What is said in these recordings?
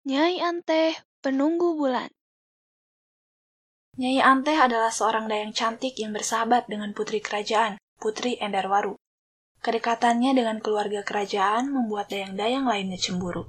Nyai Anteh, penunggu bulan. Nyai Anteh adalah seorang dayang cantik yang bersahabat dengan putri kerajaan, Putri Endarwaru. Kedekatannya dengan keluarga kerajaan membuat dayang-dayang lainnya cemburu.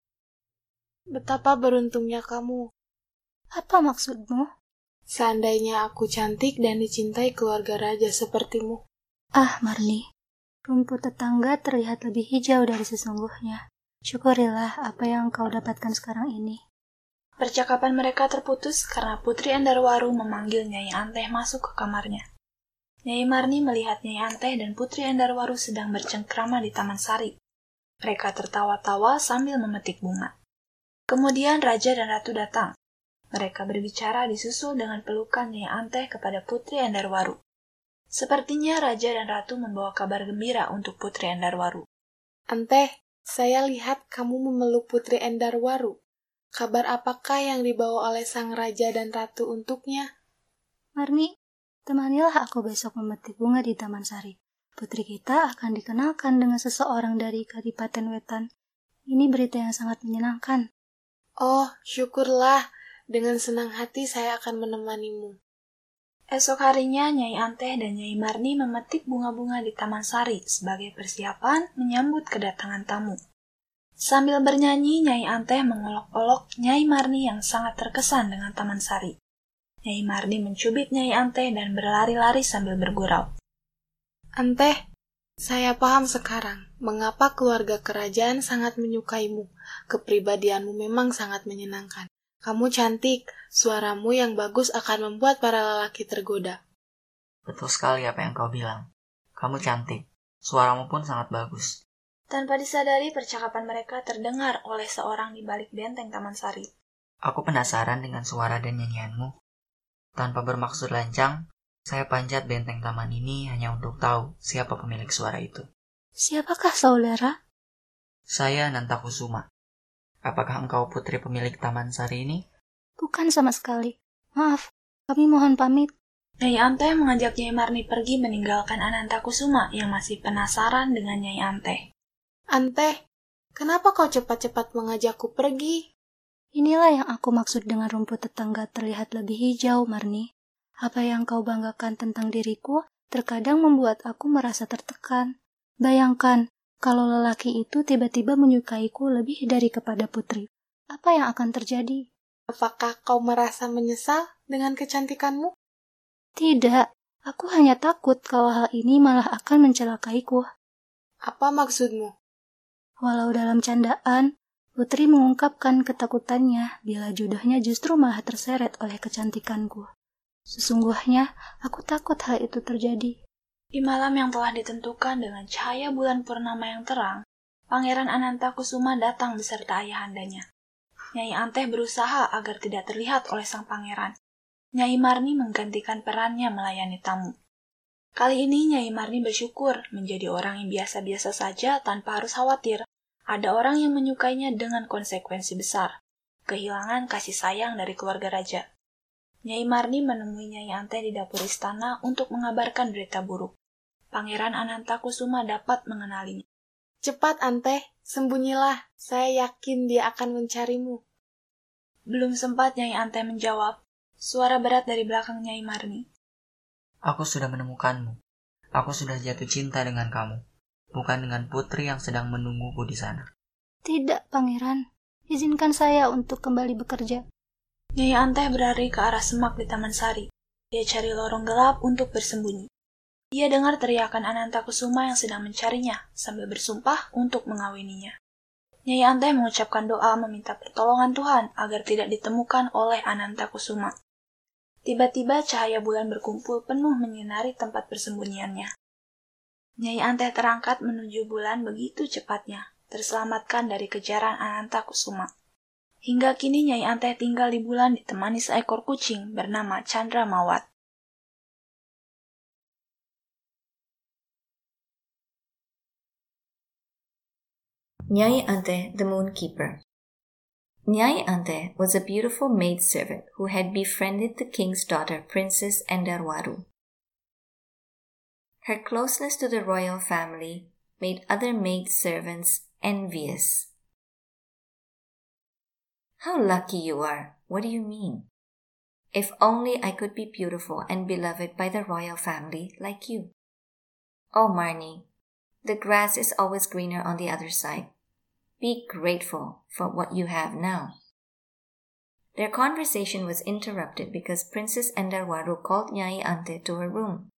Betapa beruntungnya kamu. Apa maksudmu? Seandainya aku cantik dan dicintai keluarga raja sepertimu. Ah, Marni, rumput tetangga terlihat lebih hijau dari sesungguhnya. Syukurilah apa yang kau dapatkan sekarang ini. Percakapan mereka terputus karena Putri Endarwaru memanggil Nyai Anteh masuk ke kamarnya. Nyai Marni melihat Nyai Anteh dan Putri Endarwaru sedang bercengkrama di Taman Sari. Mereka tertawa-tawa sambil memetik bunga. Kemudian Raja dan Ratu datang. Mereka berbicara disusul dengan pelukan Nyai Anteh kepada Putri Endarwaru. Sepertinya Raja dan Ratu membawa kabar gembira untuk Putri Endarwaru. Anteh, saya lihat kamu memeluk Putri Endarwaru. Kabar apakah yang dibawa oleh sang raja dan ratu untuknya? Marni, temanilah aku besok memetik bunga di Taman Sari. Putri kita akan dikenalkan dengan seseorang dari Kadipaten Wetan. Ini berita yang sangat menyenangkan. Oh, syukurlah. Dengan senang hati saya akan menemanimu. Esok harinya Nyai Anteh dan Nyai Marni memetik bunga-bunga di Taman Sari sebagai persiapan menyambut kedatangan tamu. Sambil bernyanyi, Nyai Anteh mengolok-olok Nyai Marni yang sangat terkesan dengan Taman Sari. Nyai Marni mencubit Nyai Anteh dan berlari-lari sambil bergurau. Anteh, saya paham sekarang mengapa keluarga kerajaan sangat menyukaimu. Kepribadianmu memang sangat menyenangkan. Kamu cantik, suaramu yang bagus akan membuat para lelaki tergoda. Betul sekali apa yang kau bilang. Kamu cantik, suaramu pun sangat bagus. Tanpa disadari, percakapan mereka terdengar oleh seorang di balik benteng Taman Sari. Aku penasaran dengan suara dan nyanyianmu. Tanpa bermaksud lancang, saya panjat benteng taman ini hanya untuk tahu siapa pemilik suara itu. Siapakah saudara? Saya Nantakusuma. Apakah engkau putri pemilik Taman Sari ini? Bukan sama sekali. Maaf, kami mohon pamit. Nyai Anteh mengajak Nyai Marni pergi meninggalkan Anantakusuma yang masih penasaran dengan Nyai Anteh. Anteh, kenapa kau cepat-cepat mengajakku pergi? Inilah yang aku maksud dengan rumput tetangga terlihat lebih hijau, Marni. Apa yang kau banggakan tentang diriku terkadang membuat aku merasa tertekan. Bayangkan, kalau lelaki itu tiba-tiba menyukaiku lebih dari kepada putri. Apa yang akan terjadi? Apakah kau merasa menyesal dengan kecantikanmu? Tidak, aku hanya takut kalau hal ini malah akan mencelakaiku. Apa maksudmu? Walau dalam candaan, Putri mengungkapkan ketakutannya bila jodohnya justru malah terseret oleh kecantikanku. Sesungguhnya, aku takut hal itu terjadi. Di malam yang telah ditentukan dengan cahaya bulan purnama yang terang, Pangeran Anantakusuma datang beserta ayahandanya. Nyai Anteh berusaha agar tidak terlihat oleh sang pangeran. Nyai Marni menggantikan perannya melayani tamu. Kali ini Nyai Marni bersyukur menjadi orang yang biasa-biasa saja tanpa harus khawatir. Ada orang yang menyukainya dengan konsekuensi besar, kehilangan kasih sayang dari keluarga raja. Nyai Marni menemui Nyai Anteh di dapur istana untuk mengabarkan berita buruk. Pangeran Anantakusuma dapat mengenalinya. Cepat, Anteh, sembunyilah. Saya yakin dia akan mencarimu. Belum sempat Nyai Anteh menjawab, suara berat dari belakang Nyai Marni. Aku sudah menemukanmu. Aku sudah jatuh cinta dengan kamu, bukan dengan putri yang sedang menungguku di sana. Tidak, Pangeran. Izinkan saya untuk kembali bekerja. Nyai Anteh berlari ke arah semak di Taman Sari. Dia cari lorong gelap untuk bersembunyi. Dia dengar teriakan Anantakusuma yang sedang mencarinya, sambil bersumpah untuk mengawininya. Nyai Anteh mengucapkan doa meminta pertolongan Tuhan agar tidak ditemukan oleh Anantakusuma. Tiba-tiba cahaya bulan berkumpul penuh menyinari tempat persembunyiannya. Nyai Anteh terangkat menuju bulan begitu cepatnya, terselamatkan dari kejaran Anantakusuma. Hingga kini Nyai Anteh tinggal di bulan ditemani seekor kucing bernama Chandra Mawat. Nyai Anteh, the Moonkeeper. Nyai Anteh was a beautiful maidservant who had befriended the king's daughter, Princess Endarwaru. Her closeness to the royal family made other maidservants envious. How lucky you are. What do you mean? If only I could be beautiful and beloved by the royal family like you. Oh, Marnie, the grass is always greener on the other side. Be grateful for what you have now. Their conversation was interrupted because Princess Endarwaru called Nyai Ante to her room.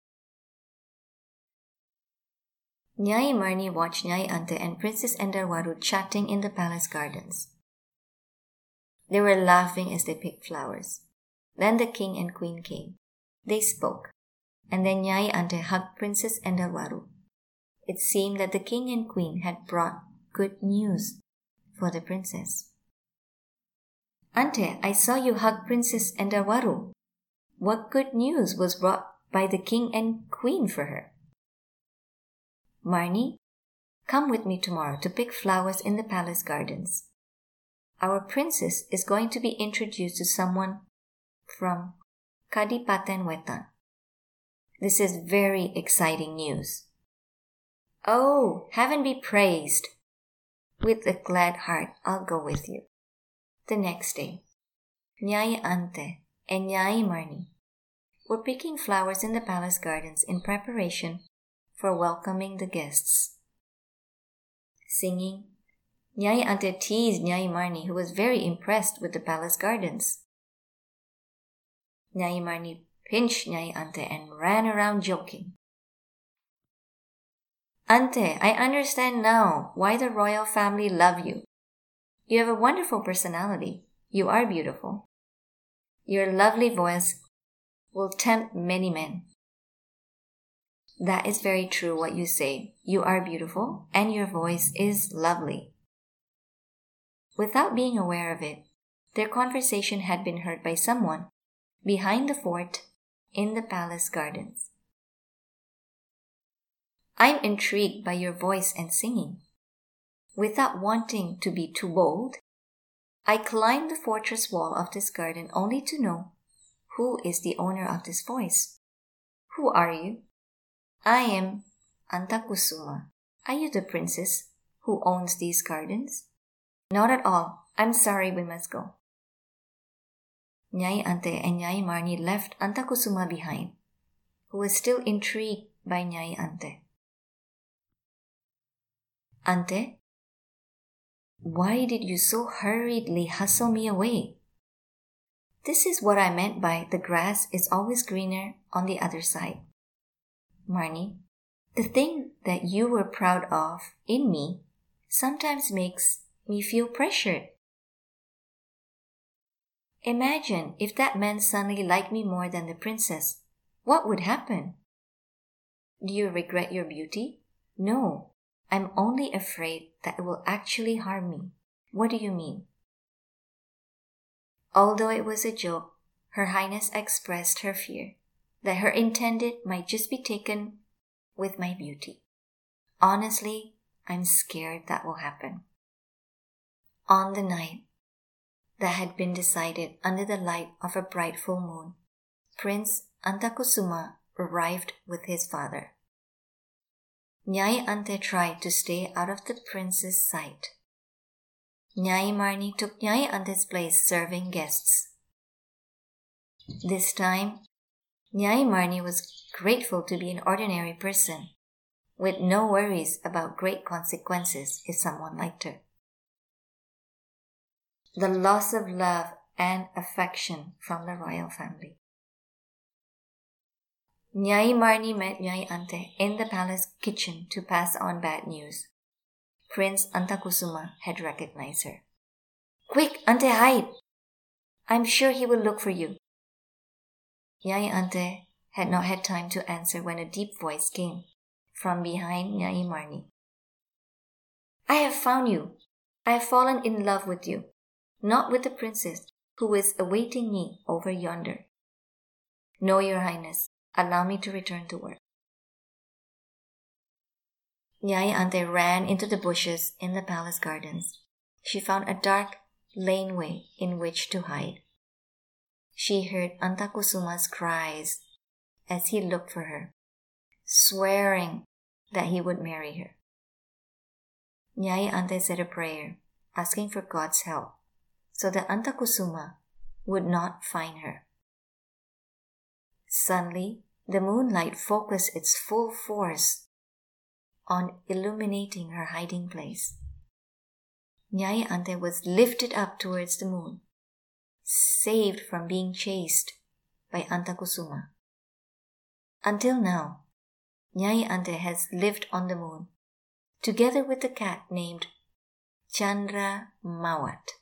Nyai Marnie watched Nyai Ante and Princess Endarwaru chatting in the palace gardens. They were laughing as they picked flowers. Then the king and queen came. They spoke, and then Nyai Ante hugged Princess Endarwaru. It seemed that the king and queen had brought good news for the princess. Ante, I saw you hug Princess Endarwaru. What good news was brought by the king and queen for her? Marnie, come with me tomorrow to pick flowers in the palace gardens. Our princess is going to be introduced to someone from Kadipaten Wetan. This is very exciting news. Oh, heaven be praised! With a glad heart, I'll go with you. The next day, Nyai Ante and Nyai Marnie were picking flowers in the palace gardens in preparation for welcoming the guests. Singing, Nyai Ante teased Nyai Marnie, who was very impressed with the palace gardens. Nyai Marnie pinched Nyai Ante and ran around joking. Ante, I understand now why the royal family love you. You have a wonderful personality. You are beautiful. Your lovely voice will tempt many men. That is very true what you say. You are beautiful and your voice is lovely. Without being aware of it, their conversation had been heard by someone behind the fort in the palace gardens. I'm intrigued by your voice and singing. Without wanting to be too bold, I climbed the fortress wall of this garden only to know who is the owner of this voice. Who are you? I am Antakusuma. Are you the princess who owns these gardens? Not at all. I'm sorry, we must go. Nyai Ante and Nyai Marnie left Antakusuma behind, who was still intrigued by Nyai Ante. Ante, why did you so hurriedly hustle me away? This is what I meant by the grass is always greener on the other side. Marnie, the thing that you were proud of in me sometimes makes me feel pressured. Imagine if that man suddenly liked me more than the princess. What would happen? Do you regret your beauty? No, I'm only afraid that it will actually harm me. What do you mean? Although it was a joke, Her Highness expressed her fear that her intended might just be taken with my beauty. Honestly, I'm scared that will happen. On the night that had been decided under the light of a bright full moon, Prince Antakusuma arrived with his father. Nyai Ante tried to stay out of the prince's sight. Nyai Marnie took Nyai Ante's place serving guests. This time, Nyai Marnie was grateful to be an ordinary person, with no worries about great consequences if someone liked her. The loss of love and affection from the royal family. Nyai Marnie met Nyai Ante in the palace kitchen to pass on bad news. Prince Antakusuma had recognized her. Quick, Ante, hide! I'm sure he will look for you. Nyai Ante had not had time to answer when a deep voice came from behind Nyai Marnie. I have found you. I have fallen in love with you, not with the princess who is awaiting me over yonder. No, Your Highness, allow me to return to work. Nyai Ante ran into the bushes in the palace gardens. She found a dark laneway in which to hide. She heard Antakusuma's cries as he looked for her, swearing that he would marry her. Nyai Ante said a prayer, asking for God's help, so that Antakusuma would not find her. Suddenly, the moonlight focused its full force on illuminating her hiding place. Nyai Ante was lifted up towards the moon, saved from being chased by Antakusuma. Until now, Nyai Ante has lived on the moon, together with a cat named Chandra Mawat.